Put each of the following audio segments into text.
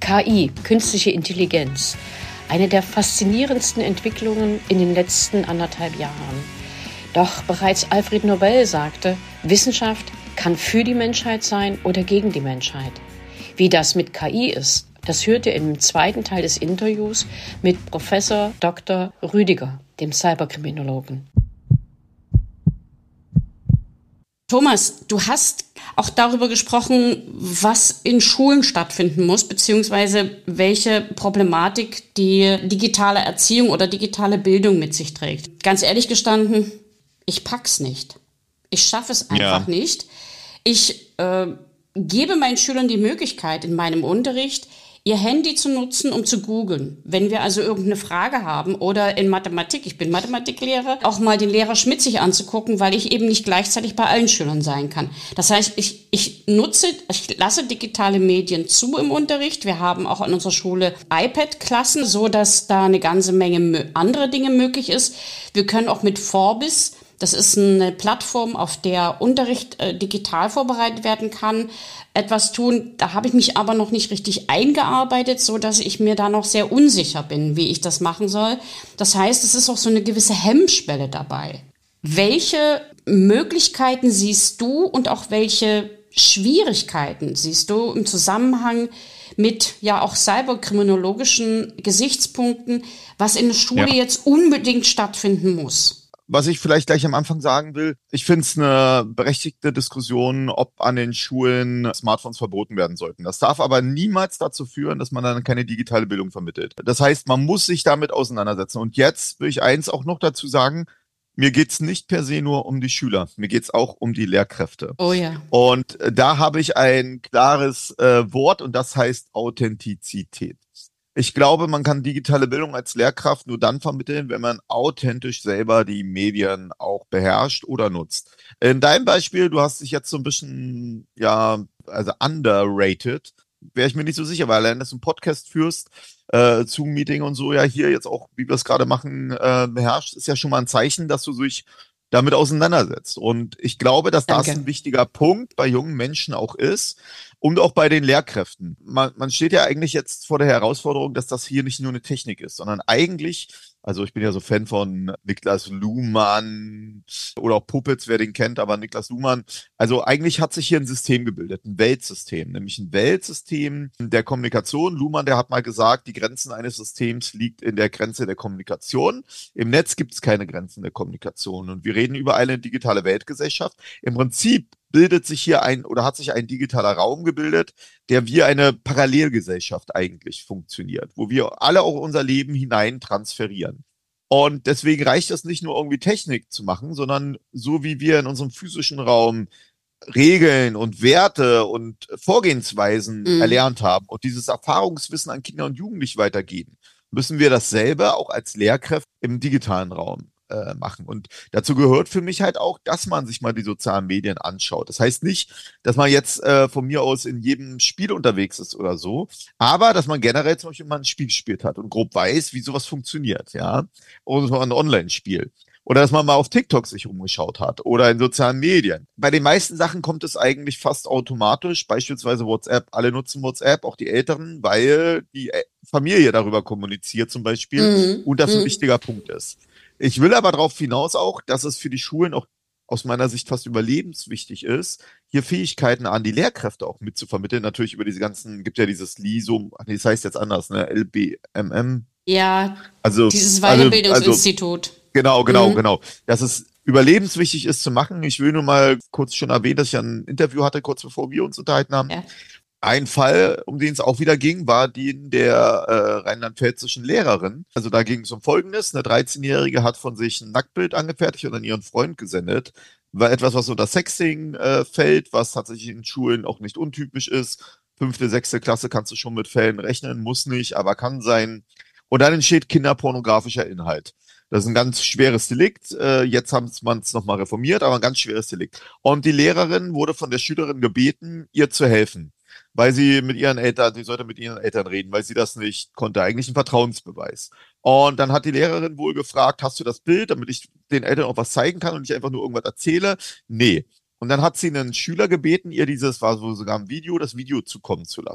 KI, künstliche Intelligenz. Eine der faszinierendsten Entwicklungen in den letzten 1,5 Jahren. Doch bereits Alfred Nobel sagte, Wissenschaft kann für die Menschheit sein oder gegen die Menschheit. Wie das mit KI ist, das hört ihr im zweiten Teil des Interviews mit Professor Dr. Rüdiger, dem Cyberkriminologen. Thomas, du hast auch darüber gesprochen, was in Schulen stattfinden muss, beziehungsweise welche Problematik die digitale Erziehung oder digitale Bildung mit sich trägt. Ganz ehrlich gestanden, ich pack's nicht. Ich schaffe es einfach nicht. Ich gebe meinen Schülern die Möglichkeit in meinem Unterricht, ihr Handy zu nutzen, um zu googeln. Wenn wir also irgendeine Frage haben oder in Mathematik, ich bin Mathematiklehrer, auch mal den Lehrer Schmidt sich anzugucken, weil ich eben nicht gleichzeitig bei allen Schülern sein kann. Das heißt, ich lasse digitale Medien zu im Unterricht. Wir haben auch an unserer Schule iPad-Klassen, so dass da eine ganze Menge andere Dinge möglich ist. Wir können auch mit Vorbis, das ist eine Plattform, auf der Unterricht digital vorbereitet werden kann, etwas tun. Da habe ich mich aber noch nicht richtig eingearbeitet, so dass ich mir da noch sehr unsicher bin, wie ich das machen soll. Das heißt, es ist auch so eine gewisse Hemmschwelle dabei. Welche Möglichkeiten siehst du und auch welche Schwierigkeiten siehst du im Zusammenhang mit ja auch cyberkriminologischen Gesichtspunkten, was in der Schule jetzt unbedingt stattfinden muss? Was ich vielleicht gleich am Anfang sagen will, ich finde es eine berechtigte Diskussion, ob an den Schulen Smartphones verboten werden sollten. Das darf aber niemals dazu führen, dass man dann keine digitale Bildung vermittelt. Das heißt, man muss sich damit auseinandersetzen. Und jetzt will ich eins auch noch dazu sagen, mir geht's nicht per se nur um die Schüler, mir geht's auch um die Lehrkräfte. Oh ja. Und da habe ich ein klares Wort und das heißt Authentizität. Ich glaube, man kann digitale Bildung als Lehrkraft nur dann vermitteln, wenn man authentisch selber die Medien auch beherrscht oder nutzt. In deinem Beispiel, du hast dich jetzt so ein bisschen, also underrated, wäre ich mir nicht so sicher, weil allein, dass du einen Podcast führst, Zoom-Meeting und so, ja, hier jetzt auch, wie wir es gerade machen, beherrscht, ist ja schon mal ein Zeichen, dass du dich damit auseinandersetzt. Und ich glaube, dass das ein wichtiger Punkt bei jungen Menschen auch ist und auch bei den Lehrkräften. Man steht ja eigentlich jetzt vor der Herausforderung, dass das hier nicht nur eine Technik ist, sondern eigentlich, also ich bin ja so Fan von Niklas Luhmann oder auch Puppets, wer den kennt, aber Niklas Luhmann, also eigentlich hat sich hier ein System gebildet, ein Weltsystem, nämlich ein Weltsystem der Kommunikation. Luhmann, der hat mal gesagt, die Grenzen eines Systems liegt in der Grenze der Kommunikation. Im Netz gibt es keine Grenzen der Kommunikation und wir reden über eine digitale Weltgesellschaft. Im Prinzip bildet sich hier hat sich ein digitaler Raum gebildet, der wie eine Parallelgesellschaft eigentlich funktioniert, wo wir alle auch unser Leben hinein transferieren. Und deswegen reicht es nicht nur irgendwie Technik zu machen, sondern so wie wir in unserem physischen Raum Regeln und Werte und Vorgehensweisen erlernt haben und dieses Erfahrungswissen an Kinder und Jugendliche weitergeben, müssen wir dasselbe auch als Lehrkräfte im digitalen Raum machen. Und dazu gehört für mich halt auch, dass man sich mal die sozialen Medien anschaut. Das heißt nicht, dass man jetzt von mir aus in jedem Spiel unterwegs ist oder so, aber dass man generell zum Beispiel mal ein Spiel gespielt hat und grob weiß, wie sowas funktioniert, ja. Oder so ein Online-Spiel. Oder dass man mal auf TikTok sich umgeschaut hat oder in sozialen Medien. Bei den meisten Sachen kommt es eigentlich fast automatisch, beispielsweise WhatsApp. Alle nutzen WhatsApp, auch die Älteren, weil die Familie darüber kommuniziert zum Beispiel und das ein wichtiger Punkt ist. Ich will aber darauf hinaus auch, dass es für die Schulen auch aus meiner Sicht fast überlebenswichtig ist, hier Fähigkeiten an die Lehrkräfte auch mitzuvermitteln. Natürlich über diese ganzen, gibt ja dieses LISO, das heißt jetzt anders, ne, LBMM. Ja, also dieses Weiterbildungsinstitut. Genau. Dass es überlebenswichtig ist zu machen. Ich will nur mal kurz schon erwähnen, dass ich ein Interview hatte, kurz bevor wir uns unterhalten haben. Ja. Ein Fall, um den es auch wieder ging, war den der rheinland-pfälzischen Lehrerin. Also da ging es um Folgendes. Eine 13-Jährige hat von sich ein Nacktbild angefertigt und an ihren Freund gesendet. War etwas, was unter Sexting fällt, was tatsächlich in Schulen auch nicht untypisch ist. 5., 6. Klasse kannst du schon mit Fällen rechnen, muss nicht, aber kann sein. Und dann entsteht kinderpornografischer Inhalt. Das ist ein ganz schweres Delikt. Jetzt haben man es nochmal reformiert, aber ein ganz schweres Delikt. Und die Lehrerin wurde von der Schülerin gebeten, ihr zu helfen. Weil sie sollte mit ihren Eltern reden, weil sie das nicht konnte. Eigentlich ein Vertrauensbeweis. Und dann hat die Lehrerin wohl gefragt, hast du das Bild, damit ich den Eltern auch was zeigen kann und nicht einfach nur irgendwas erzähle? Nee. Und dann hat sie einen Schüler gebeten, ihr war so sogar ein Video, das Video zukommen zu lassen.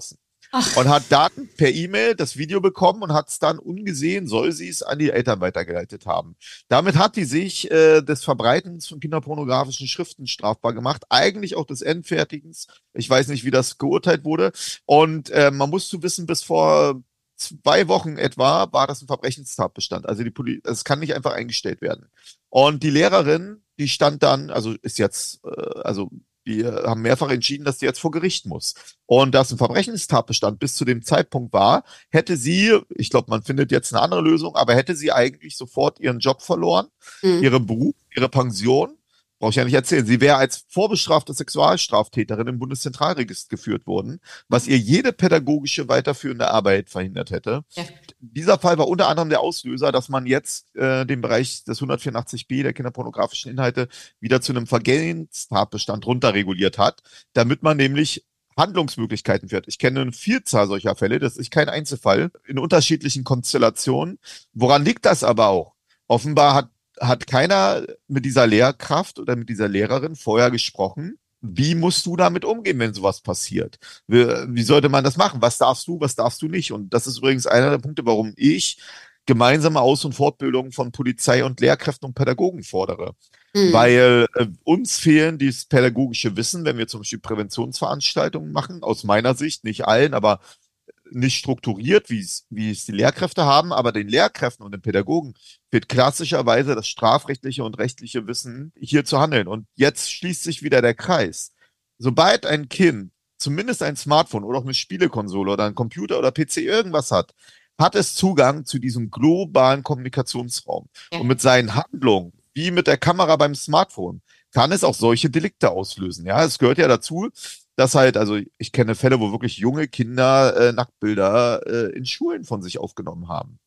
Ach, und hat Daten per E-Mail, das Video bekommen und hat es dann ungesehen, soll sie es an die Eltern weitergeleitet haben. Damit hat die sich des Verbreitens von kinderpornografischen Schriften strafbar gemacht, eigentlich auch des Endfertigens. Ich weiß nicht, wie das geurteilt wurde. Und man muss zu wissen, bis vor 2 Wochen etwa war das ein Verbrechenstatbestand. Also es kann nicht einfach eingestellt werden. Und die Lehrerin, die stand dann, also ist jetzt, also wir haben mehrfach entschieden, dass sie jetzt vor Gericht muss. Und da es ein Verbrechenstatbestand bis zu dem Zeitpunkt war, hätte sie, ich glaube, man findet jetzt eine andere Lösung, aber hätte sie eigentlich sofort ihren Job verloren, hm. ihren Beruf, ihre Pension. Brauche ich ja nicht erzählen. Sie wäre als vorbestrafte Sexualstraftäterin im Bundeszentralregister geführt worden, was ihr jede pädagogische weiterführende Arbeit verhindert hätte. Ja. Dieser Fall war unter anderem der Auslöser, dass man jetzt den Bereich des 184b der kinderpornografischen Inhalte wieder zu einem Vergehen-Tatbestand runterreguliert hat, damit man nämlich Handlungsmöglichkeiten führt. Ich kenne eine Vielzahl solcher Fälle, das ist kein Einzelfall, in unterschiedlichen Konstellationen. Woran liegt das aber auch? Offenbar hat keiner mit dieser Lehrkraft oder mit dieser Lehrerin vorher gesprochen. Wie musst du damit umgehen, wenn sowas passiert? Wie sollte man das machen? Was darfst du nicht? Und das ist übrigens einer der Punkte, warum ich gemeinsame Aus- und Fortbildung von Polizei und Lehrkräften und Pädagogen fordere. Hm. Weil uns fehlen dieses pädagogische Wissen, wenn wir zum Beispiel Präventionsveranstaltungen machen, aus meiner Sicht, nicht allen, aber nicht strukturiert, wie es die Lehrkräfte haben, aber den Lehrkräften und den Pädagogen fehlt klassischerweise das strafrechtliche und rechtliche Wissen, hier zu handeln. Und jetzt schließt sich wieder der Kreis. Sobald ein Kind zumindest ein Smartphone oder auch eine Spielekonsole oder ein Computer oder PC irgendwas hat es Zugang zu diesem globalen Kommunikationsraum. Ja. Und mit seinen Handlungen, wie mit der Kamera beim Smartphone, kann es auch solche Delikte auslösen. Ja, es gehört ja dazu, dass halt, also ich kenne Fälle, wo wirklich junge Kinder Nacktbilder in Schulen von sich aufgenommen haben.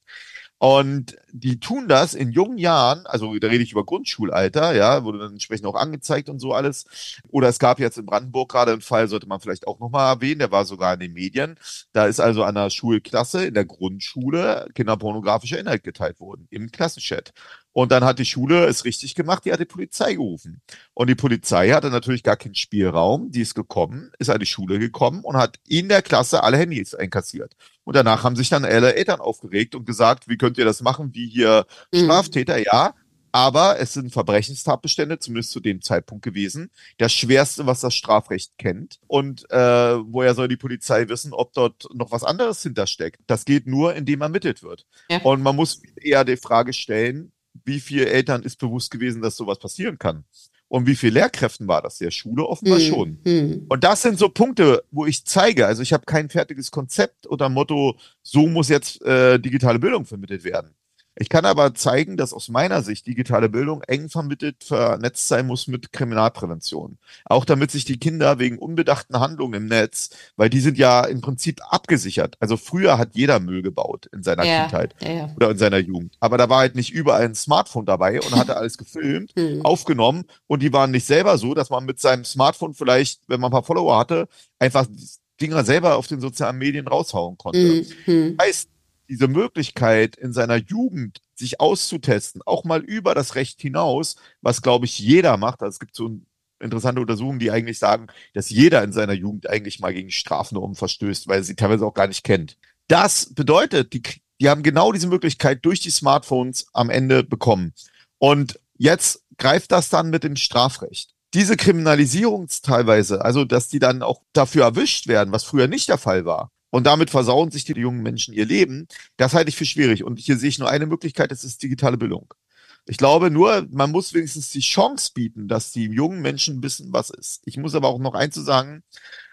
Und die tun das in jungen Jahren, also da rede ich über Grundschulalter, ja, wurde dann entsprechend auch angezeigt und so alles. Oder es gab jetzt in Brandenburg gerade einen Fall, sollte man vielleicht auch nochmal erwähnen, der war sogar in den Medien. Da ist also an der Schulklasse in der Grundschule kinderpornografischer Inhalt geteilt worden, im Klassenchat. Und dann hat die Schule es richtig gemacht, die hat die Polizei gerufen. Und die Polizei hatte natürlich gar keinen Spielraum, die ist gekommen, ist an die Schule gekommen und hat in der Klasse alle Handys einkassiert. Und danach haben sich dann alle Eltern aufgeregt und gesagt, wie könnt ihr das machen, wie hier Hm. Straftäter? Ja, aber es sind Verbrechenstatbestände, zumindest zu dem Zeitpunkt gewesen. Das Schwerste, was das Strafrecht kennt. Und woher soll die Polizei wissen, ob dort noch was anderes hintersteckt? Das geht nur, indem ermittelt wird. Ja. Und man muss eher die Frage stellen, wie viel Eltern ist bewusst gewesen, dass sowas passieren kann? Und wie viel Lehrkräften war das? Der Schule offenbar Hm. schon. Hm. Und das sind so Punkte, wo ich zeige, also ich habe kein fertiges Konzept oder Motto, so muss jetzt digitale Bildung vermittelt werden. Ich kann aber zeigen, dass aus meiner Sicht digitale Bildung eng vermittelt, vernetzt sein muss mit Kriminalprävention. Auch damit sich die Kinder wegen unbedachten Handlungen im Netz, weil die sind ja im Prinzip abgesichert. Also früher hat jeder Müll gebaut in seiner Ja. Kindheit Ja. Ja. oder in seiner Jugend. Aber da war halt nicht überall ein Smartphone dabei und hatte alles gefilmt, Hm. aufgenommen und die waren nicht selber so, dass man mit seinem Smartphone vielleicht, wenn man ein paar Follower hatte, einfach die Dinger selber auf den sozialen Medien raushauen konnte. Hm. Hm. Heißt, diese Möglichkeit in seiner Jugend sich auszutesten, auch mal über das Recht hinaus, was glaube ich jeder macht. Also es gibt so interessante Untersuchungen, die eigentlich sagen, dass jeder in seiner Jugend eigentlich mal gegen Strafnormen verstößt, weil er sie teilweise auch gar nicht kennt. Das bedeutet, die haben genau diese Möglichkeit durch die Smartphones am Ende bekommen. Und jetzt greift das dann mit dem Strafrecht. Diese Kriminalisierung teilweise, also dass die dann auch dafür erwischt werden, was früher nicht der Fall war, und damit versauen sich die jungen Menschen ihr Leben, das halte ich für schwierig. Und hier sehe ich nur eine Möglichkeit, das ist digitale Bildung. Ich glaube nur, man muss wenigstens die Chance bieten, dass die jungen Menschen wissen, was ist. Ich muss aber auch noch eins zu sagen,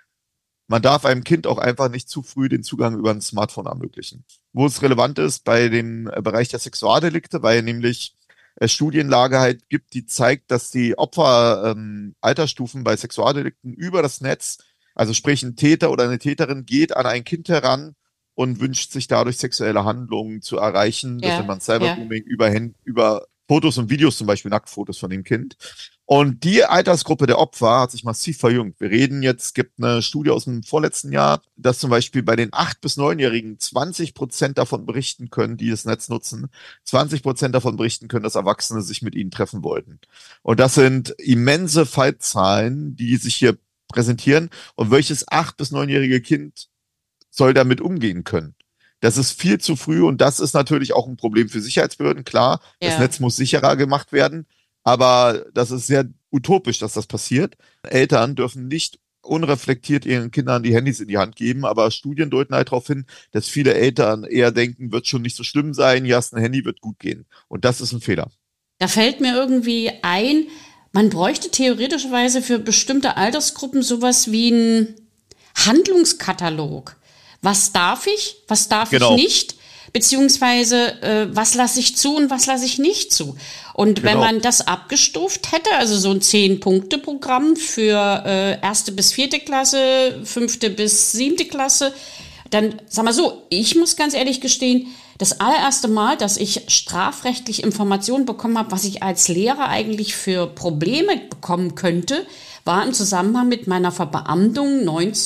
man darf einem Kind auch einfach nicht zu früh den Zugang über ein Smartphone ermöglichen. Wo es relevant ist bei dem Bereich der Sexualdelikte, weil nämlich es Studienlage halt gibt, die zeigt, dass die Altersstufen bei Sexualdelikten über das Netz, also sprich ein Täter oder eine Täterin geht an ein Kind heran und wünscht sich dadurch sexuelle Handlungen zu erreichen. Das nennt Ja. man Ja. Cybergrooming über Fotos und Videos, zum Beispiel Nacktfotos von dem Kind. Und die Altersgruppe der Opfer hat sich massiv verjüngt. Wir reden jetzt, es gibt eine Studie aus dem vorletzten Jahr, dass zum Beispiel bei den 8- bis 9-Jährigen 20% davon berichten können, die das Netz nutzen, 20% davon berichten können, dass Erwachsene sich mit ihnen treffen wollten. Und das sind immense Fallzahlen, die sich hier präsentieren. Und welches 8- bis 9-jährige Kind soll damit umgehen können. Das ist viel zu früh und das ist natürlich auch ein Problem für Sicherheitsbehörden. Klar, das Ja. Netz muss sicherer gemacht werden, aber das ist sehr utopisch, dass das passiert. Eltern dürfen nicht unreflektiert ihren Kindern die Handys in die Hand geben, aber Studien deuten halt darauf hin, dass viele Eltern eher denken, wird schon nicht so schlimm sein, hier hast ein Handy, wird gut gehen. Und das ist ein Fehler. Da fällt mir irgendwie ein, man bräuchte theoretischerweise für bestimmte Altersgruppen sowas wie einen Handlungskatalog. Was darf ich Genau, nicht? Beziehungsweise was lasse ich zu und was lasse ich nicht zu? Und wenn genau. man das abgestuft hätte, also so ein 10-Punkte-Programm für erste bis vierte Klasse, fünfte bis siebte Klasse, dann sag mal so, ich muss ganz ehrlich gestehen, das allererste Mal, dass ich strafrechtlich Informationen bekommen habe, was ich als Lehrer eigentlich für Probleme bekommen könnte, war im Zusammenhang mit meiner Verbeamtung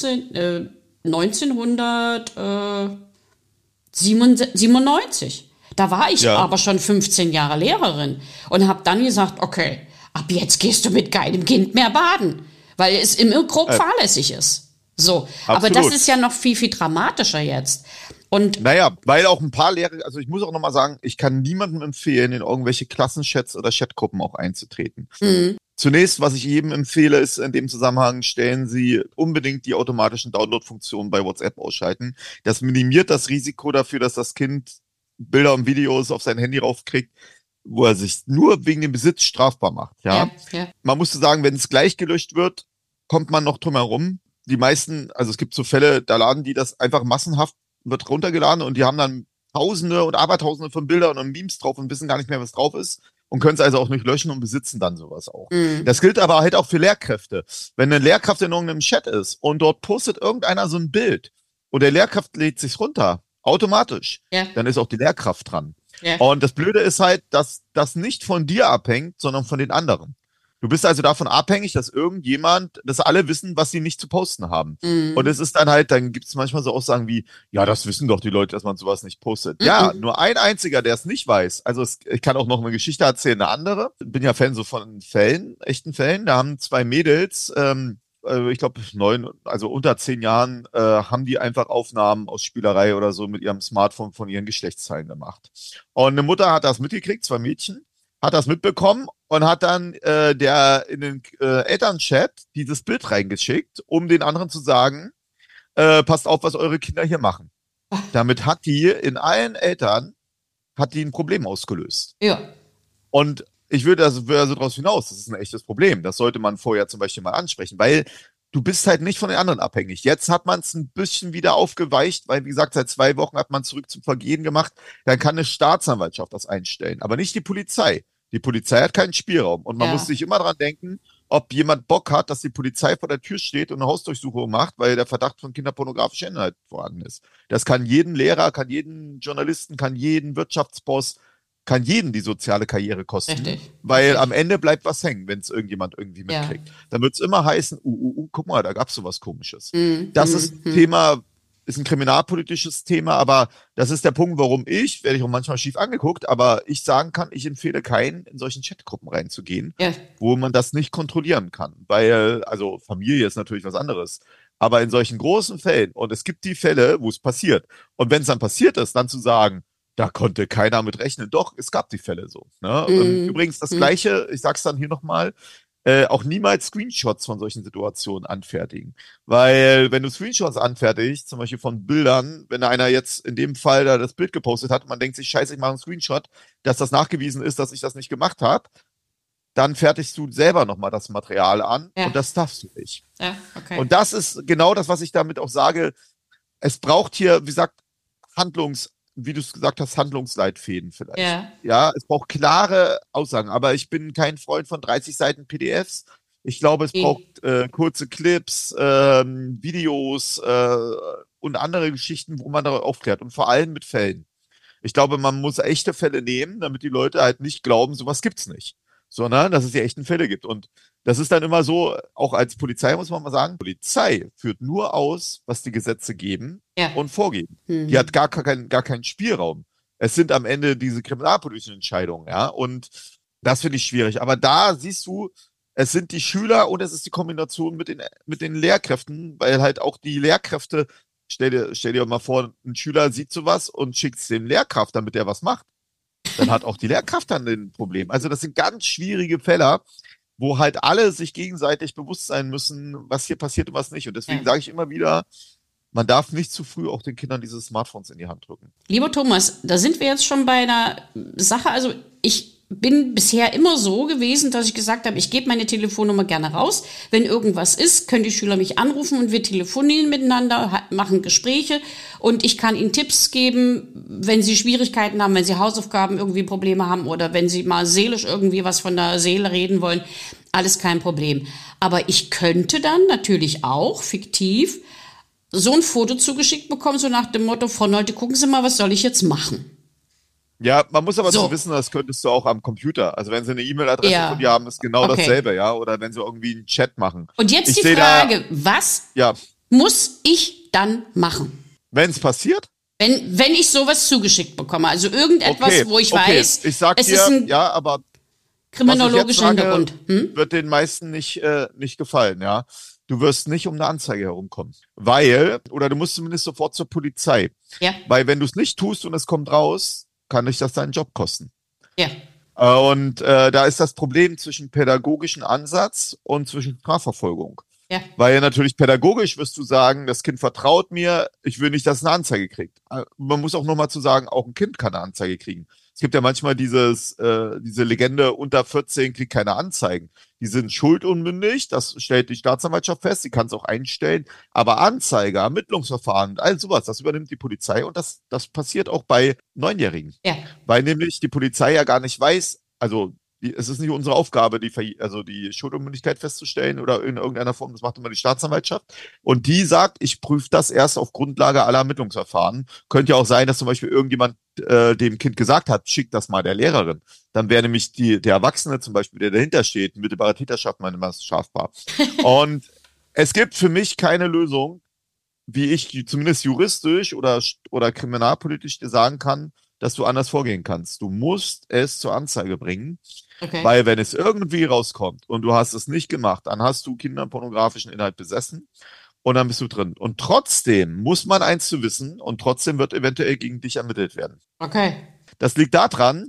1997. Da war ich Ja. aber schon 15 Jahre Lehrerin und habe dann gesagt, okay, ab jetzt gehst du mit keinem Kind mehr baden, weil es immer grob Äh, fahrlässig ist. So, aber das absolut. ist ja noch viel, viel dramatischer jetzt. Und Naja, weil auch ein paar Lehrer, also ich muss auch nochmal sagen, ich kann niemandem empfehlen, in irgendwelche Klassenchats oder Chatgruppen auch einzutreten. Zunächst, was ich jedem empfehle, ist in dem Zusammenhang, stellen Sie unbedingt die automatischen Download-Funktionen bei WhatsApp ausschalten. Das minimiert das Risiko dafür, dass das Kind Bilder und Videos auf sein Handy raufkriegt, wo er sich nur wegen dem Besitz strafbar macht. ja, Ja, ja, man muss sagen, wenn es gleich gelöscht wird, kommt man noch drum herum. Die meisten, also es gibt so Fälle, da laden die das einfach massenhaft, wird runtergeladen und die haben dann Tausende und Abertausende von Bildern und Memes drauf und wissen gar nicht mehr, was drauf ist und können es also auch nicht löschen und besitzen dann sowas auch. mm, Das gilt aber halt auch für Lehrkräfte. Wenn eine Lehrkraft in irgendeinem Chat ist und dort postet irgendeiner so ein Bild und der Lehrkraft lädt sich's runter, automatisch, ja, dann ist auch die Lehrkraft dran. ja, Und das Blöde ist halt, dass das nicht von dir abhängt, sondern von den anderen. Du bist also davon abhängig, dass irgendjemand, dass alle wissen, was sie nicht zu posten haben. Und mm, es ist dann halt, dann gibt es manchmal so Aussagen wie, ja, das wissen doch die Leute, dass man sowas nicht postet. Ja, mm, nur ein einziger, der es nicht weiß. Also ich kann auch noch eine Geschichte erzählen, eine andere. Bin ja Fan so von Fällen, echten Fällen. Da haben zwei Mädels, ich glaube also unter 10 Jahren, haben die einfach Aufnahmen aus Spielerei oder so mit ihrem Smartphone von ihren Geschlechtsteilen gemacht. Und eine Mutter hat das mitgekriegt, zwei Mädchen, hat das mitbekommen und hat dann der in den Elternchat dieses Bild reingeschickt, um den anderen zu sagen, passt auf, was eure Kinder hier machen. Damit hat die in allen Eltern, hat die ein Problem ausgelöst. ja, Und ich würde also daraus hinaus, das ist ein echtes Problem. Das sollte man vorher zum Beispiel mal ansprechen, weil du bist halt nicht von den anderen abhängig. Jetzt hat man es ein bisschen wieder aufgeweicht, weil, wie gesagt, seit 2 Wochen hat man zurück zum Vergehen gemacht. Dann kann eine Staatsanwaltschaft das einstellen, aber nicht die Polizei. Die Polizei hat keinen Spielraum. Und man muss ja, sich immer dran denken, ob jemand Bock hat, dass die Polizei vor der Tür steht und eine Hausdurchsuchung macht, weil der Verdacht von kinderpornografischer Inhalt vorhanden ist. Das kann jeden Lehrer, kann jeden Journalisten, kann jeden Wirtschaftsboss, kann jeden die soziale Karriere kosten, richtig, weil am richtig, Ende bleibt was hängen, wenn es irgendjemand irgendwie ja, mitkriegt. Dann wird es immer heißen, guck mal, da gab es sowas Komisches. mm, Das mm, ist mm, Thema, ist ein kriminalpolitisches Thema, aber das ist der Punkt, warum werde ich auch manchmal schief angeguckt, aber ich sagen kann, ich empfehle keinen, in solchen Chatgruppen reinzugehen, ja, wo man das nicht kontrollieren kann. Weil, also Familie ist natürlich was anderes. Aber in solchen großen Fällen, und es gibt die Fälle, wo es passiert. Und wenn es dann passiert ist, dann zu sagen, da konnte keiner mit rechnen. Doch, es gab die Fälle so. Ne? mm, Übrigens das mm, Gleiche, ich sag's dann hier nochmal, auch niemals Screenshots von solchen Situationen anfertigen. Weil wenn du Screenshots anfertigst, zum Beispiel von Bildern, wenn da einer jetzt in dem Fall da das Bild gepostet hat, man denkt sich, scheiße, ich mache einen Screenshot, dass das nachgewiesen ist, dass ich das nicht gemacht habe, dann fertigst du selber nochmal das Material an ja, und das darfst du nicht. ja, okay, Und das ist genau das, was ich damit auch sage. Es braucht hier, wie gesagt, wie du es gesagt hast, Handlungsleitfäden vielleicht. ja, Ja, es braucht klare Aussagen, aber ich bin kein Freund von 30 Seiten PDFs. Ich glaube, es nee, braucht kurze Clips, Videos und andere Geschichten, wo man darüber aufklärt und vor allem mit Fällen. Ich glaube, man muss echte Fälle nehmen, damit die Leute halt nicht glauben, sowas gibt's nicht, sondern dass es die echten Fälle gibt. Und das ist dann immer so, auch als Polizei muss man mal sagen, Polizei führt nur aus, was die Gesetze geben ja, und vorgeben. Die hat mhm. gar keinen Spielraum. Es sind am Ende diese kriminalpolitischen Entscheidungen, ja, und das finde ich schwierig. Aber da siehst du, es sind die Schüler und es ist die Kombination mit den Lehrkräften, weil halt auch die Lehrkräfte Stell dir mal vor, ein Schüler sieht sowas und schickt es dem Lehrkraft, damit er was macht. Dann hat auch die Lehrkraft dann ein Problem. Also das sind ganz schwierige Fälle, wo halt alle sich gegenseitig bewusst sein müssen, was hier passiert und was nicht. Und deswegen Ja. sage ich immer wieder, man darf nicht zu früh auch den Kindern diese Smartphones in die Hand drücken. Lieber Thomas, da sind wir jetzt schon bei einer Sache. Also ich bin bisher immer so gewesen, dass ich gesagt habe, ich gebe meine Telefonnummer gerne raus. Wenn irgendwas ist, können die Schüler mich anrufen und wir telefonieren miteinander, machen Gespräche und ich kann ihnen Tipps geben, wenn sie Schwierigkeiten haben, wenn sie Hausaufgaben irgendwie Probleme haben oder wenn sie mal seelisch irgendwie was von der Seele reden wollen. Alles kein Problem. Aber ich könnte dann natürlich auch fiktiv so ein Foto zugeschickt bekommen, so nach dem Motto, Frau Nolte, gucken Sie mal, was soll ich jetzt machen? Ja, man muss aber So, so wissen, das könntest du auch am Computer. Also wenn sie eine E-Mail-Adresse von dir ja, haben, ist genau okay. dasselbe, ja. Oder wenn sie irgendwie einen Chat machen. Und jetzt Ich die sehe da, Frage, was ja, muss ich dann machen, wenn es passiert, wenn ich sowas zugeschickt bekomme? Also irgendetwas, okay, wo ich okay. weiß, Ich sag es ist dir, ein ja, aber was ich jetzt kriminologischer sage, Hintergrund. Hm? wird den meisten nicht gefallen, ja. Du wirst nicht um eine Anzeige herumkommen. Weil, oder du musst zumindest sofort zur Polizei. Ja, Weil wenn du es nicht tust und es kommt raus, kann dich das deinen Job kosten. ja, Da ist das Problem zwischen pädagogischen Ansatz und zwischen Strafverfolgung. ja, Weil natürlich pädagogisch wirst du sagen, das Kind vertraut mir, ich will nicht, dass es eine Anzeige kriegt. Man muss auch nochmal zu sagen, auch ein Kind kann eine Anzeige kriegen. Es gibt ja manchmal diese Legende, unter 14 kriegt keine Anzeigen. Die sind schuldunmündig, das stellt die Staatsanwaltschaft fest, sie kann es auch einstellen. Aber Anzeige, Ermittlungsverfahren, all sowas, das übernimmt die Polizei und das passiert auch bei Neunjährigen. ja. Weil nämlich die Polizei ja gar nicht weiß, also es ist nicht unsere Aufgabe, die Schuldunmündigkeit festzustellen oder in irgendeiner Form, das macht immer die Staatsanwaltschaft. Und die sagt, ich prüfe das erst auf Grundlage aller Ermittlungsverfahren. Könnte ja auch sein, dass zum Beispiel irgendjemand dem Kind gesagt hat, schick das mal der Lehrerin. Dann wäre nämlich der Erwachsene zum Beispiel, der dahinter steht, mittelbare Täterschaft, meine immer strafbar. Und es gibt für mich keine Lösung, wie ich zumindest juristisch oder kriminalpolitisch dir sagen kann, dass du anders vorgehen kannst. Du musst es zur Anzeige bringen, Okay. weil wenn es irgendwie rauskommt und du hast es nicht gemacht, dann hast du kinderpornografischen Inhalt besessen und dann bist du drin. Und trotzdem muss man eins zu wissen und trotzdem wird eventuell gegen dich ermittelt werden. Okay. Das liegt daran,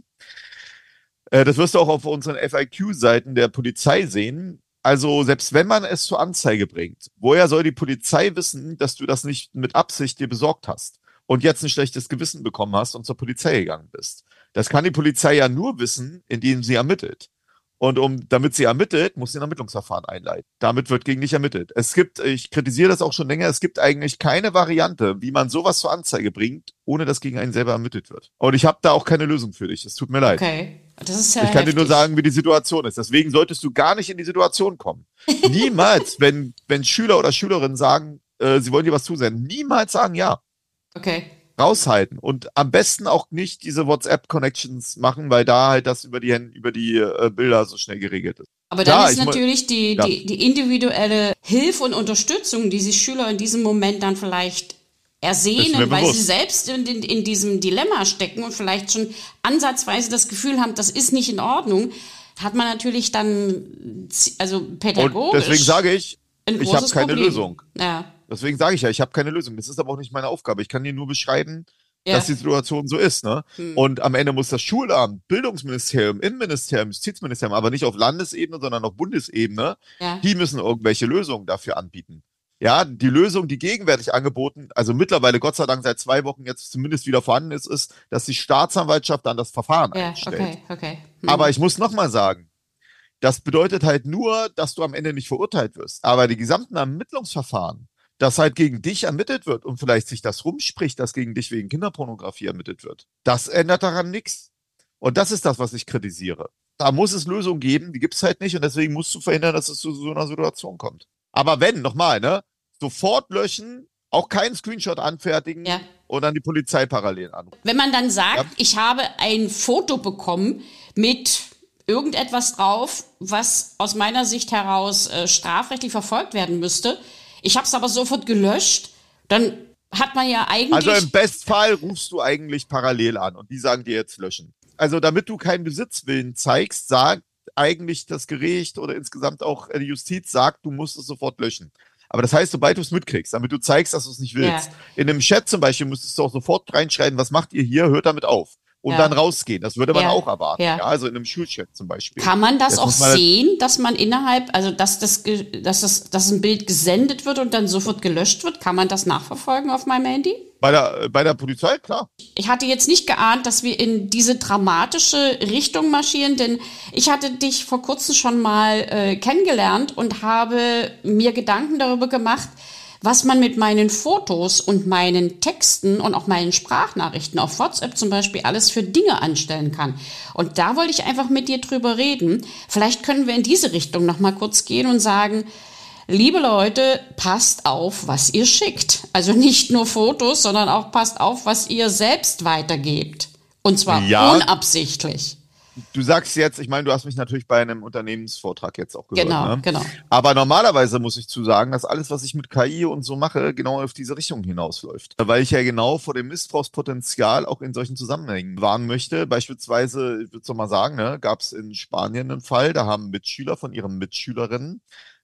das wirst du auch auf unseren FIQ-Seiten der Polizei sehen. Also selbst wenn man es zur Anzeige bringt, woher soll die Polizei wissen, dass du das nicht mit Absicht dir besorgt hast und jetzt ein schlechtes Gewissen bekommen hast und zur Polizei gegangen bist? Das kann die Polizei ja nur wissen, indem sie ermittelt. Und damit sie ermittelt, muss sie ein Ermittlungsverfahren einleiten. Damit wird gegen dich ermittelt. Ich kritisiere das auch schon länger, es gibt eigentlich keine Variante, wie man sowas zur Anzeige bringt, ohne dass gegen einen selber ermittelt wird. Und ich habe da auch keine Lösung für dich. Es tut mir leid. Okay. Das ist ja Ich kann dir nur heftig. sagen, wie die Situation ist. Deswegen solltest du gar nicht in die Situation kommen. Niemals, wenn Schüler oder Schülerinnen sagen, sie wollen dir was zusenden, niemals sagen ja. Okay. Raushalten. Und am besten auch nicht diese WhatsApp-Connections machen, weil da halt das über die Bilder so schnell geregelt ist. Aber dann Klar, ist natürlich ja, die individuelle Hilfe und Unterstützung, die sich Schüler in diesem Moment dann vielleicht ist mir ersehnen, weil sie bewusst. selbst in diesem Dilemma stecken und vielleicht schon ansatzweise das Gefühl haben, das ist nicht in Ordnung, hat man natürlich dann, also Und deswegen pädagogisch sage ich, ein ich habe großes keine Problem. Lösung. Ja, Deswegen sage ich ja, ich habe keine Lösung. Das ist aber auch nicht meine Aufgabe. Ich kann dir nur beschreiben, ja, dass die Situation so ist, ne? hm, Und am Ende muss das Schulamt, Bildungsministerium, Innenministerium, Justizministerium, aber nicht auf Landesebene, sondern auf Bundesebene, ja, die müssen irgendwelche Lösungen dafür anbieten. Ja, die Lösung, die gegenwärtig angeboten, also mittlerweile Gott sei Dank seit 2 Wochen jetzt zumindest wieder vorhanden ist, dass die Staatsanwaltschaft dann das Verfahren ja, einstellt. okay, okay. Aber Hm. ich muss nochmal sagen, das bedeutet halt nur, dass du am Ende nicht verurteilt wirst. Aber die gesamten Ermittlungsverfahren, dass halt gegen dich ermittelt wird und vielleicht sich das rumspricht, dass gegen dich wegen Kinderpornografie ermittelt wird, das ändert daran nichts. Und das ist das, was ich kritisiere. Da muss es Lösungen geben, die gibt es halt nicht und deswegen musst du verhindern, dass es zu so einer Situation kommt. Aber wenn, nochmal, ne, sofort löschen, auch keinen Screenshot anfertigen Ja. und dann die Polizei parallel anrufen. Wenn man dann Ja? sagt, ich habe ein Foto bekommen mit irgendetwas drauf, was aus meiner Sicht heraus strafrechtlich verfolgt werden müsste, ich habe es aber sofort gelöscht, dann hat man ja Also eigentlich, im Bestfall rufst du eigentlich parallel an und die sagen dir jetzt löschen. Also damit du keinen Besitzwillen zeigst, sagt eigentlich das Gericht oder insgesamt auch die Justiz sagt, du musst es sofort löschen. Aber das heißt, sobald du es mitkriegst, damit du zeigst, dass du es nicht Ja, willst. In einem Chat zum Beispiel müsstest du auch sofort reinschreiben, was macht ihr hier? Hört damit auf. Und dann ja, rausgehen. Das würde man ja, auch erwarten. ja. Ja, also in einem Schulchat zum Beispiel. Kann man das Jetzt auch muss man sehen, dass man innerhalb, also dass ein Bild gesendet wird und dann sofort gelöscht wird? Kann man das nachverfolgen auf meinem Handy? bei der Polizei, klar. Ich hatte jetzt nicht geahnt, dass wir in diese dramatische Richtung marschieren, denn ich hatte dich vor kurzem schon mal kennengelernt und habe mir Gedanken darüber gemacht, was man mit meinen Fotos und meinen Texten und auch meinen Sprachnachrichten auf WhatsApp zum Beispiel alles für Dinge anstellen kann. Und da wollte ich einfach mit dir drüber reden. Vielleicht können wir in diese Richtung noch mal kurz gehen und sagen, liebe Leute, passt auf, was ihr schickt. Also nicht nur Fotos, sondern auch passt auf, was ihr selbst weitergebt. Und zwar Ja, unabsichtlich. du sagst jetzt, ich meine, du hast mich natürlich bei einem Unternehmensvortrag jetzt auch gehört, Genau, ne? genau. Aber normalerweise muss ich zu sagen, dass alles, was ich mit KI und so mache, genau auf diese Richtung hinausläuft. Weil ich ja genau vor dem Missbrauchspotenzial auch in solchen Zusammenhängen warnen möchte. Beispielsweise, ich würde es doch mal sagen, ne, gab es in Spanien einen Fall, da haben Mitschüler von ihren Mitschülerinnen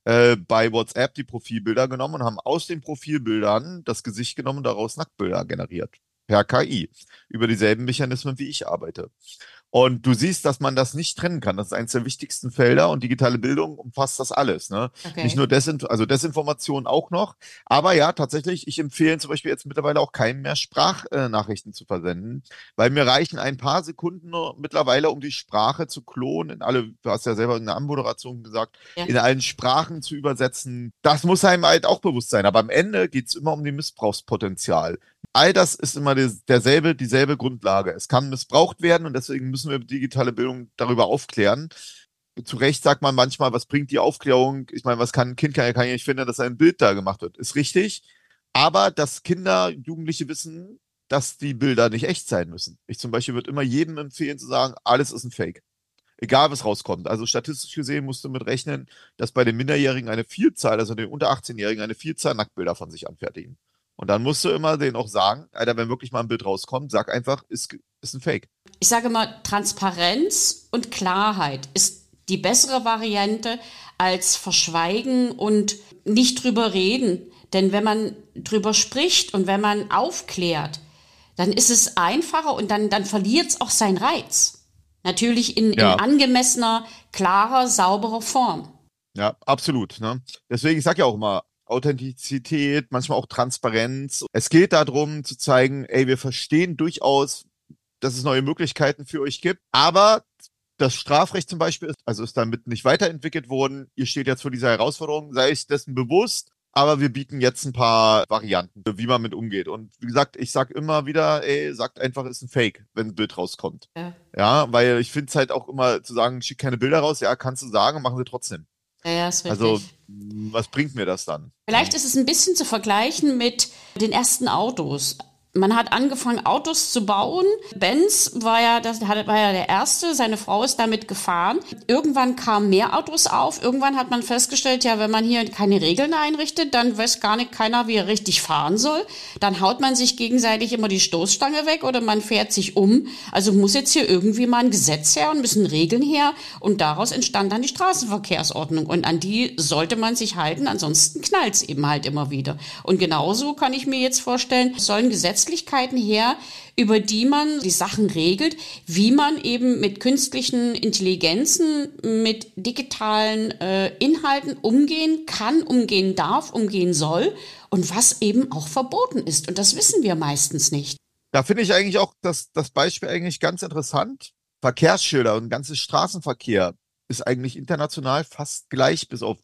bei WhatsApp die Profilbilder genommen und haben aus den Profilbildern das Gesicht genommen und daraus Nacktbilder generiert. Per KI. Über dieselben Mechanismen, wie ich arbeite. Und du siehst, dass man das nicht trennen kann. Das ist eines der wichtigsten Felder und digitale Bildung umfasst das alles. Ne? Nicht Okay. nur also Desinformation auch noch. Aber ja, tatsächlich, ich empfehle zum Beispiel jetzt mittlerweile auch keinem mehr Sprachnachrichten zu versenden, weil mir reichen ein paar Sekunden nur mittlerweile, um die Sprache zu klonen, in alle, du hast ja selber in der Anmoderation gesagt, Ja. in allen Sprachen zu übersetzen. Das muss einem halt auch bewusst sein. Aber am Ende geht es immer um den Missbrauchspotenzial. All das ist immer dieselbe Grundlage. Es kann missbraucht werden und deswegen müssen wir digitale Bildung darüber aufklären. Zu Recht sagt man manchmal, was bringt die Aufklärung? Ich meine, was kann ein Kind, kann ja nicht finden, dass ein Bild da gemacht wird. Ist richtig. Aber dass Kinder, Jugendliche wissen, dass die Bilder nicht echt sein müssen. Ich zum Beispiel würde immer jedem empfehlen zu sagen, alles ist ein Fake. Egal, was rauskommt. Also statistisch gesehen musst du mit rechnen, dass bei den Minderjährigen eine Vielzahl, also den unter 18-Jährigen, eine Vielzahl Nacktbilder von sich anfertigen. Und dann musst du immer denen auch sagen, Alter, wenn wirklich mal ein Bild rauskommt, sag einfach, ist ein Fake. Ich sage mal, Transparenz und Klarheit ist die bessere Variante als Verschweigen und nicht drüber reden. Denn wenn man drüber spricht und wenn man aufklärt, dann ist es einfacher und dann verliert es auch seinen Reiz. Natürlich in Ja, angemessener, klarer, sauberer Form. ja, absolut. Ne? Deswegen, ich sage ja auch immer, Authentizität, manchmal auch Transparenz. Es geht darum zu zeigen, ey, wir verstehen durchaus, dass es neue Möglichkeiten für euch gibt, aber das Strafrecht zum Beispiel ist damit nicht weiterentwickelt worden. Ihr steht jetzt vor dieser Herausforderung, sei euch dessen bewusst, aber wir bieten jetzt ein paar Varianten, wie man mit umgeht. Und wie gesagt, ich sag immer wieder, ey, sagt einfach, ist ein Fake, wenn ein Bild rauskommt. Ja, Ja, weil ich finde es halt auch immer zu sagen, schick keine Bilder raus, ja, kannst du sagen, machen sie trotzdem. ja, ja, ist Also, richtig. was bringt mir das dann? Vielleicht ist es ein bisschen zu vergleichen mit den ersten Autos. Man hat angefangen, Autos zu bauen. Benz war ja der erste. Seine Frau ist damit gefahren. Irgendwann kamen mehr Autos auf. Irgendwann hat man festgestellt, ja, wenn man hier keine Regeln einrichtet, dann weiß gar nicht keiner, wie er richtig fahren soll. Dann haut man sich gegenseitig immer die Stoßstange weg oder man fährt sich um. Also muss jetzt hier irgendwie mal ein Gesetz her und müssen Regeln her. Und daraus entstand dann die Straßenverkehrsordnung. Und an die sollte man sich halten, ansonsten knallt's eben halt immer wieder. Und genauso kann ich mir jetzt vorstellen, es sollen Gesetzlichkeiten her, über die man die Sachen regelt, wie man eben mit künstlichen Intelligenzen, mit digitalen Inhalten umgehen kann, umgehen darf, umgehen soll und was eben auch verboten ist. Und das wissen wir meistens nicht. Da finde ich eigentlich auch das Beispiel eigentlich ganz interessant. Verkehrsschilder und ganzes Straßenverkehr ist eigentlich international fast gleich, bis auf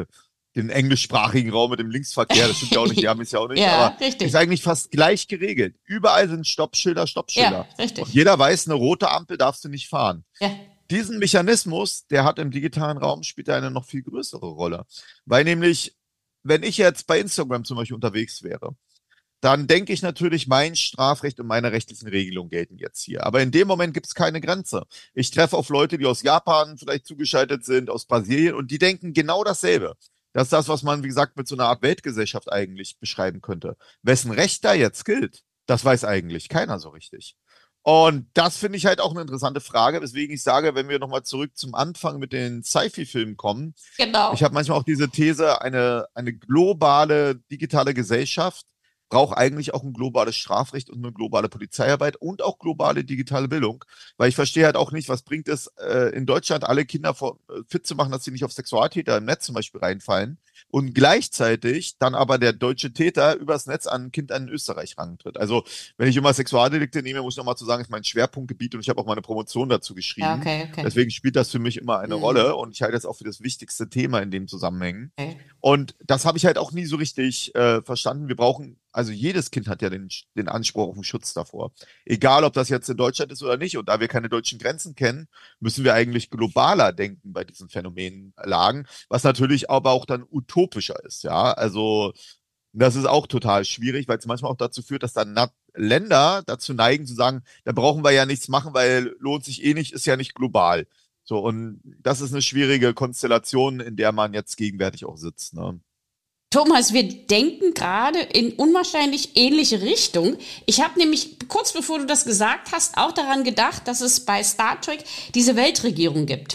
den englischsprachigen Raum mit dem Linksverkehr. Das stimmt ja auch nicht, die haben es ja auch nicht, Ja, aber ist richtig. eigentlich fast gleich geregelt. Überall sind Stoppschilder, Ja, Stoppschilder. Und richtig. jeder weiß, eine rote Ampel darfst du nicht fahren. Ja, Diesen Mechanismus, der hat im digitalen Raum, spielt er eine noch viel größere Rolle. Weil nämlich, wenn ich jetzt bei Instagram zum Beispiel unterwegs wäre, dann denke ich natürlich, mein Strafrecht und meine rechtlichen Regelungen gelten jetzt hier. Aber in dem Moment gibt es keine Grenze. Ich treffe auf Leute, die aus Japan vielleicht zugeschaltet sind, aus Brasilien, und die denken genau dasselbe. Das ist das, was man, wie gesagt, mit so einer Art Weltgesellschaft eigentlich beschreiben könnte. Wessen Recht da jetzt gilt, das weiß eigentlich keiner so richtig. Und das finde ich halt auch eine interessante Frage, weswegen ich sage, wenn wir nochmal zurück zum Anfang mit den Sci-Fi-Filmen kommen, ich Genau. habe manchmal auch diese These, eine globale digitale Gesellschaft braucht eigentlich auch ein globales Strafrecht und eine globale Polizeiarbeit und auch globale digitale Bildung. Weil ich verstehe halt auch nicht, was bringt es, in Deutschland alle Kinder fit zu machen, dass sie nicht auf Sexualtäter im Netz zum Beispiel reinfallen. Und gleichzeitig dann aber der deutsche Täter übers Netz an ein Kind in Österreich rantritt. Also wenn ich immer Sexualdelikte nehme, muss ich nochmal zu sagen, ist mein Schwerpunktgebiet und ich habe auch meine Promotion dazu Ja, geschrieben. okay, okay. Deswegen spielt das für mich immer eine Hm, Rolle und ich halte das auch für das wichtigste Thema in dem Zusammenhang. okay. Und das habe ich halt auch nie so richtig verstanden. Wir brauchen, also jedes Kind hat ja den Anspruch auf den Schutz davor. Egal, ob das jetzt in Deutschland ist oder nicht. Und da wir keine deutschen Grenzen kennen, müssen wir eigentlich globaler denken bei diesen Phänomenlagen, was natürlich aber auch dann utopischer ist. Ja, also das ist auch total schwierig, weil es manchmal auch dazu führt, dass dann Länder dazu neigen zu sagen, da brauchen wir ja nichts machen, weil lohnt sich eh nicht, ist ja nicht global. So, und das ist eine schwierige Konstellation, in der man jetzt gegenwärtig auch sitzt. Ne? Thomas, wir denken gerade in unwahrscheinlich ähnliche Richtung. Ich habe nämlich kurz bevor du das gesagt hast, auch daran gedacht, dass es bei Star Trek diese Weltregierung gibt.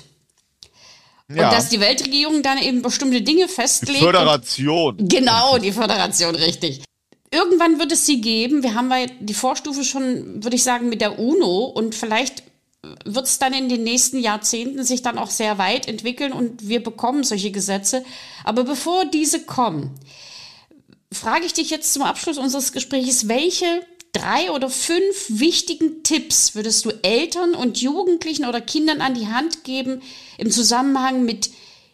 Und dass Ja, die Weltregierung dann eben bestimmte Dinge die festlegt und Föderation. genau die Föderation, richtig. Irgendwann wird es sie geben. Wir haben ja die Vorstufe schon, würde ich sagen, mit der UNO und vielleicht wird es dann in den nächsten Jahrzehnten sich dann auch sehr weit entwickeln und wir bekommen solche Gesetze. Aber bevor diese kommen, frage ich dich jetzt zum Abschluss unseres Gesprächs, welche 3 oder 5 wichtigen Tipps würdest du Eltern und Jugendlichen oder Kindern an die Hand geben im Zusammenhang mit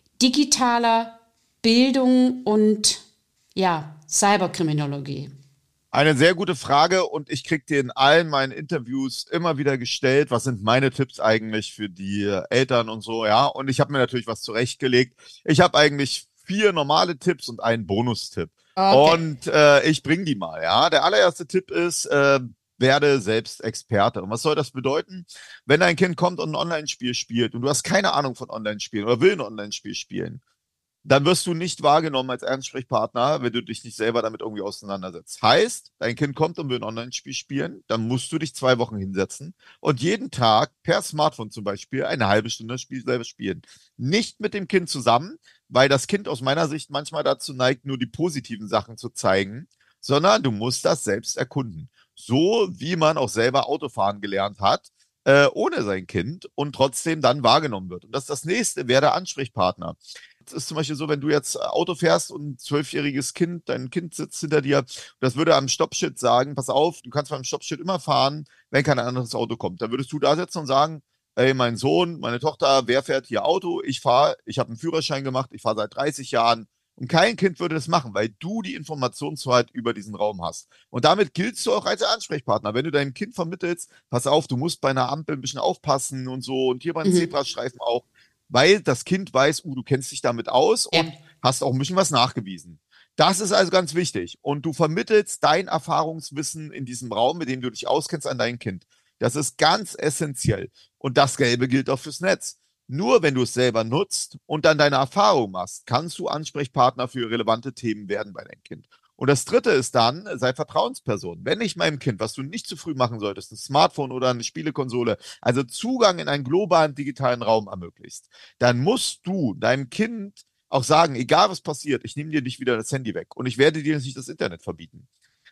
digitaler Bildung und ja, Cyberkriminologie? Eine sehr gute Frage und ich kriege dir in allen meinen Interviews immer wieder gestellt, was sind meine Tipps eigentlich für die Eltern und so, ja. Und ich habe mir natürlich was zurechtgelegt. Ich habe eigentlich 4 normale Tipps und einen Bonustipp. Okay. Und ich bringe die mal, ja. Der allererste Tipp ist, werde selbst Experte. Und was soll das bedeuten? Wenn dein Kind kommt und ein Online-Spiel spielt und du hast keine Ahnung von Online-Spielen oder will ein Online-Spiel spielen, dann wirst du nicht wahrgenommen als Ansprechpartner, wenn du dich nicht selber damit irgendwie auseinandersetzt. Heißt, dein Kind kommt und will ein Online-Spiel spielen, dann musst du dich 2 Wochen hinsetzen und jeden Tag per Smartphone zum Beispiel eine halbe Stunde das Spiel selber spielen. Nicht mit dem Kind zusammen, weil das Kind aus meiner Sicht manchmal dazu neigt, nur die positiven Sachen zu zeigen, sondern du musst das selbst erkunden. So wie man auch selber Autofahren gelernt hat, ohne sein Kind und trotzdem dann wahrgenommen wird. Und das ist das nächste, wer der Ansprechpartner. Es ist zum Beispiel so, wenn du jetzt Auto fährst und ein 12-jähriges Kind, dein Kind sitzt hinter dir, das würde am Stoppschild sagen, pass auf, du kannst beim Stoppschild immer fahren, wenn kein anderes Auto kommt. Dann würdest du da sitzen und sagen, ey, mein Sohn, meine Tochter, wer fährt hier Auto? Ich fahre, ich habe einen Führerschein gemacht, ich fahre seit 30 Jahren. Und kein Kind würde das machen, weil du die Informationshoheit über diesen Raum hast. Und damit giltst du auch als Ansprechpartner. Wenn du deinem Kind vermittelst, pass auf, du musst bei einer Ampel ein bisschen aufpassen und so und hier beim Mhm. Zebrastreifen auch, weil das Kind weiß, du kennst dich damit aus Ja. und hast auch ein bisschen was nachgewiesen. Das ist also ganz wichtig. Und du vermittelst dein Erfahrungswissen in diesem Raum, mit dem du dich auskennst, an dein Kind. Das ist ganz essentiell. Und das Gelbe gilt auch fürs Netz. Nur wenn du es selber nutzt und dann deine Erfahrung machst, kannst du Ansprechpartner für relevante Themen werden bei deinem Kind. Und das dritte ist dann, sei Vertrauensperson. Wenn ich meinem Kind, was du nicht zu früh machen solltest, ein Smartphone oder eine Spielekonsole, also Zugang in einen globalen digitalen Raum ermöglicht, dann musst du deinem Kind auch sagen, egal was passiert, ich nehme dir nicht wieder das Handy weg und ich werde dir nicht das Internet verbieten.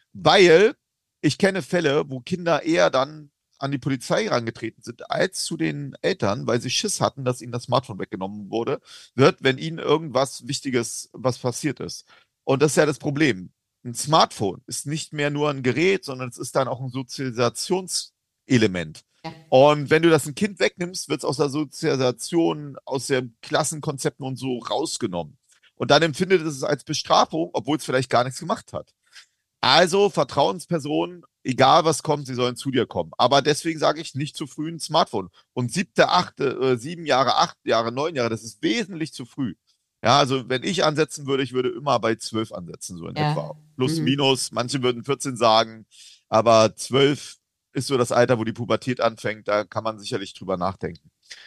Weil ich kenne Fälle, wo Kinder eher dann an die Polizei herangetreten sind, als zu den Eltern, weil sie Schiss hatten, dass ihnen das Smartphone weggenommen wird, wenn ihnen irgendwas Wichtiges, was passiert ist. Und das ist ja das Problem. Ein Smartphone ist nicht mehr nur ein Gerät, sondern es ist dann auch ein Sozialisationselement. Ja. Und wenn du das ein Kind wegnimmst, wird es aus der Sozialisation, aus den Klassenkonzepten und so rausgenommen. Und dann empfindet es als Bestrafung, obwohl es vielleicht gar nichts gemacht hat. Also Vertrauenspersonen, egal was kommt, sie sollen zu dir kommen. Aber deswegen sage ich nicht zu früh ein Smartphone. Und 7 Jahre, 8 Jahre, 9 Jahre, das ist wesentlich zu früh. Ja, also wenn ich ansetzen würde, ich würde immer bei 12 ansetzen, so in etwa. Ja. Plus, Mhm. minus, manche würden 14 sagen, aber 12 ist so das Alter, wo die Pubertät anfängt, da kann man sicherlich drüber nachdenken.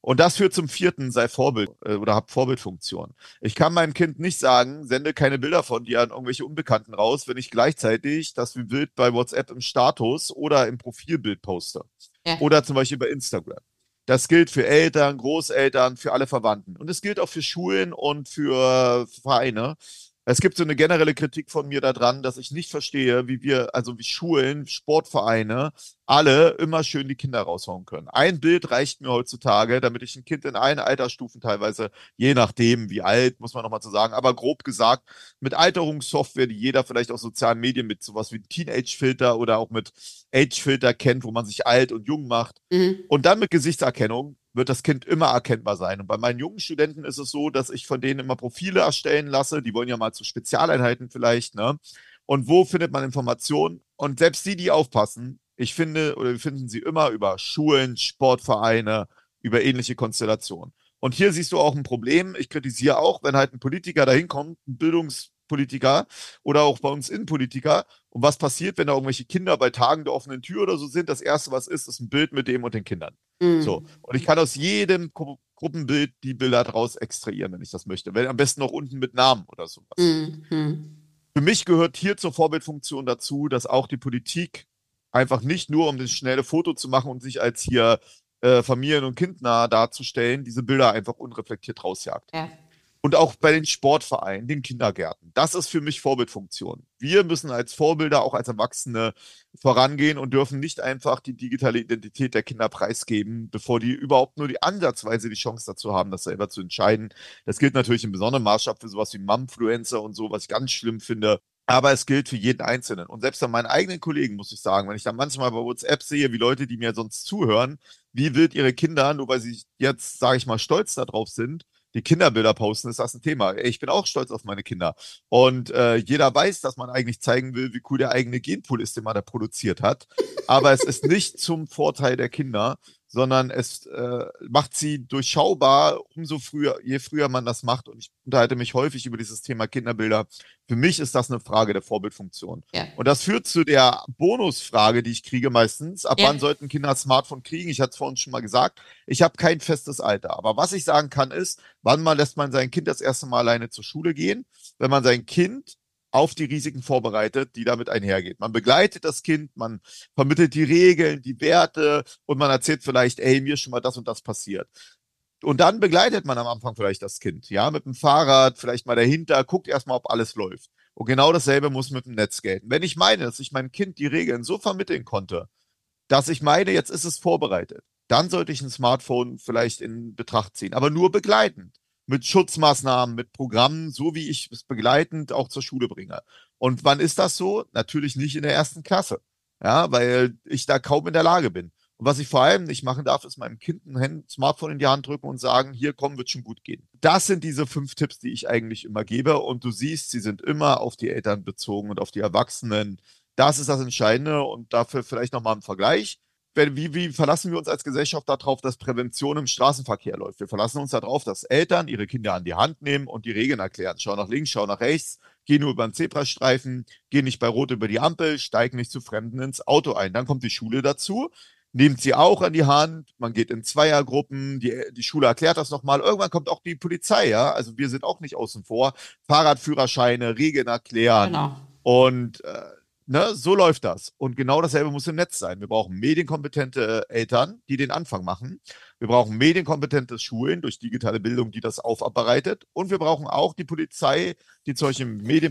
Und das führt zum vierten, sei Vorbild oder hab Vorbildfunktion. Ich kann meinem Kind nicht sagen, sende keine Bilder von dir an irgendwelche Unbekannten raus, wenn ich gleichzeitig das Bild bei WhatsApp im Status oder im Profilbild poste. Ja. Oder zum Beispiel bei Instagram. Das gilt für Eltern, Großeltern, für alle Verwandten. Und es gilt auch für Schulen und für Vereine. Es gibt so eine generelle Kritik von mir daran, dass ich nicht verstehe, wie Schulen, Sportvereine, alle immer schön die Kinder raushauen können. Ein Bild reicht mir heutzutage, damit ich ein Kind in allen Altersstufen teilweise, je nachdem wie alt, muss man nochmal zu sagen, aber grob gesagt, mit Alterungssoftware, die jeder vielleicht aus sozialen Medien mit sowas wie Teenage-Filter oder auch mit Age-Filter kennt, wo man sich alt und jung macht. Mhm. Und dann mit Gesichtserkennung wird das Kind immer erkennbar sein. Und bei meinen jungen Studenten ist es so, dass ich von denen immer Profile erstellen lasse. Die wollen ja mal zu Spezialeinheiten vielleicht, ne? Und wo findet man Informationen? Und selbst die, die aufpassen, ich finde, oder wir finden sie immer über Schulen, Sportvereine, über ähnliche Konstellationen. Und hier siehst du auch ein Problem. Ich kritisiere auch, wenn halt ein Politiker dahin kommt, ein Bildungspolitiker oder auch bei uns Innenpolitiker. Und was passiert, wenn da irgendwelche Kinder bei Tagen der offenen Tür oder so sind? Das Erste, was ist ein Bild mit dem und den Kindern. So. Mhm. Und ich kann aus jedem Gruppenbild die Bilder draus extrahieren, wenn ich das möchte. Wenn, am besten noch unten mit Namen oder sowas. Mhm. Für mich gehört hier zur Vorbildfunktion dazu, dass auch die Politik einfach nicht nur, um das schnelle Foto zu machen und sich als hier familien- und kindnah darzustellen, diese Bilder einfach unreflektiert rausjagt. Ja. Und auch bei den Sportvereinen, den Kindergärten. Das ist für mich Vorbildfunktion. Wir müssen als Vorbilder, auch als Erwachsene, vorangehen und dürfen nicht einfach die digitale Identität der Kinder preisgeben, bevor die überhaupt nur die ansatzweise die Chance dazu haben, das selber zu entscheiden. Das gilt natürlich im besonderen Maßstab für sowas wie Mumfluencer und so, was ich ganz schlimm finde. Aber es gilt für jeden Einzelnen. Und selbst an meinen eigenen Kollegen muss ich sagen, wenn ich dann manchmal bei WhatsApp sehe, wie Leute, die mir sonst zuhören, wie wild ihre Kinder, nur weil sie jetzt, sage ich mal, stolz darauf sind, die Kinderbilder posten, ist das ein Thema. Ich bin auch stolz auf meine Kinder. Und jeder weiß, dass man eigentlich zeigen will, wie cool der eigene Genpool ist, den man da produziert hat. Aber es ist nicht zum Vorteil der Kinder, sondern es macht sie durchschaubar, umso früher, je früher man das macht. Und ich unterhalte mich häufig über dieses Thema Kinderbilder. Für mich ist das eine Frage der Vorbildfunktion. Ja. Und das führt zu der Bonusfrage, die ich kriege meistens. Ab Ja. wann sollten Kinder ein Smartphone kriegen? Ich hatte es vorhin schon mal gesagt. Ich habe kein festes Alter. Aber was ich sagen kann ist, wann mal lässt man sein Kind das erste Mal alleine zur Schule gehen? Wenn man sein Kind auf die Risiken vorbereitet, die damit einhergeht. Man begleitet das Kind, man vermittelt die Regeln, die Werte und man erzählt vielleicht, ey, mir ist schon mal das und das passiert. Und dann begleitet man am Anfang vielleicht das Kind, ja, mit dem Fahrrad, vielleicht mal dahinter, guckt erstmal, ob alles läuft. Und genau dasselbe muss mit dem Netz gelten. Wenn ich meine, dass ich meinem Kind die Regeln so vermitteln konnte, dass ich meine, jetzt ist es vorbereitet, dann sollte ich ein Smartphone vielleicht in Betracht ziehen, aber nur begleitend. Mit Schutzmaßnahmen, mit Programmen, so wie ich es begleitend auch zur Schule bringe. Und wann ist das so? Natürlich nicht in der ersten Klasse. Ja, weil ich da kaum in der Lage bin. Und was ich vor allem nicht machen darf, ist meinem Kind ein Smartphone in die Hand drücken und sagen, hier komm, wird schon gut gehen. Das sind diese 5 Tipps, die ich eigentlich immer gebe. Und du siehst, sie sind immer auf die Eltern bezogen und auf die Erwachsenen. Das ist das Entscheidende und dafür vielleicht nochmal ein Vergleich. Wie verlassen wir uns als Gesellschaft darauf, dass Prävention im Straßenverkehr läuft? Wir verlassen uns darauf, dass Eltern ihre Kinder an die Hand nehmen und die Regeln erklären. Schau nach links, schau nach rechts, geh nur über den Zebrastreifen, geh nicht bei Rot über die Ampel, steig nicht zu Fremden ins Auto ein. Dann kommt die Schule dazu, nimmt sie auch an die Hand, man geht in Zweiergruppen, die Schule erklärt das nochmal. Irgendwann kommt auch die Polizei, ja. Also wir sind auch nicht außen vor. Fahrradführerscheine, Regeln erklären Genau. und ne, so läuft das. Und genau dasselbe muss im Netz sein. Wir brauchen medienkompetente Eltern, die den Anfang machen. Wir brauchen medienkompetente Schulen durch digitale Bildung, die das aufarbeitet. Und wir brauchen auch die Polizei, die solche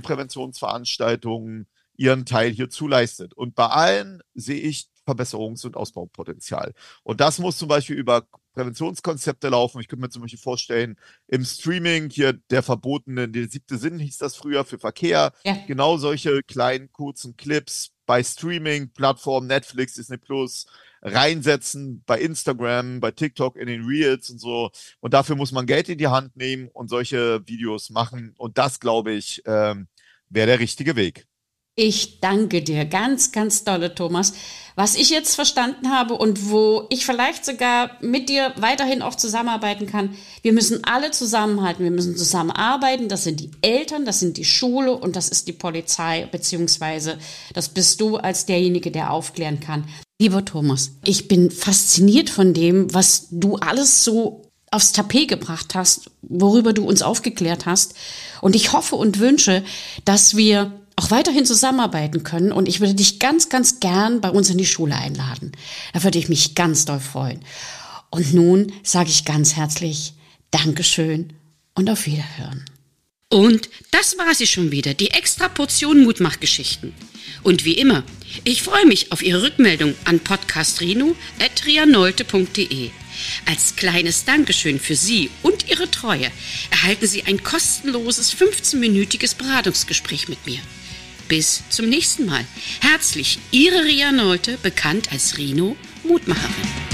Medienpräventionsveranstaltungen ihren Teil hierzu leistet. Und bei allen sehe ich Verbesserungs- und Ausbaupotenzial. Und das muss zum Beispiel über Präventionskonzepte laufen. Ich könnte mir zum Beispiel vorstellen, im Streaming hier der siebte Sinn hieß das früher für Verkehr. Ja. Genau solche kleinen, kurzen Clips bei Streaming-Plattformen, Netflix, Disney Plus, reinsetzen, bei Instagram, bei TikTok, in den Reels und so. Und dafür muss man Geld in die Hand nehmen und solche Videos machen. Und das, glaube ich, wäre der richtige Weg. Ich danke dir ganz, ganz dolle, Thomas. Was ich jetzt verstanden habe und wo ich vielleicht sogar mit dir weiterhin auch zusammenarbeiten kann, wir müssen alle zusammenhalten, wir müssen zusammenarbeiten. Das sind die Eltern, das sind die Schule und das ist die Polizei, beziehungsweise das bist du als derjenige, der aufklären kann. Lieber Thomas, ich bin fasziniert von dem, was du alles so aufs Tapet gebracht hast, worüber du uns aufgeklärt hast. Und ich hoffe und wünsche, dass wir auch weiterhin zusammenarbeiten können. Und ich würde dich ganz, ganz gern bei uns in die Schule einladen. Da würde ich mich ganz doll freuen. Und nun sage ich ganz herzlich Dankeschön und auf Wiederhören. Und das war sie schon wieder, die extra Portion Mutmachgeschichten. Und wie immer, ich freue mich auf Ihre Rückmeldung an podcastrino@rianolte.de. Als kleines Dankeschön für Sie und Ihre Treue erhalten Sie ein kostenloses 15-minütiges Beratungsgespräch mit mir. Bis zum nächsten Mal. Herzlich, Ihre Ria Nolte, bekannt als Rino, Mutmacherin.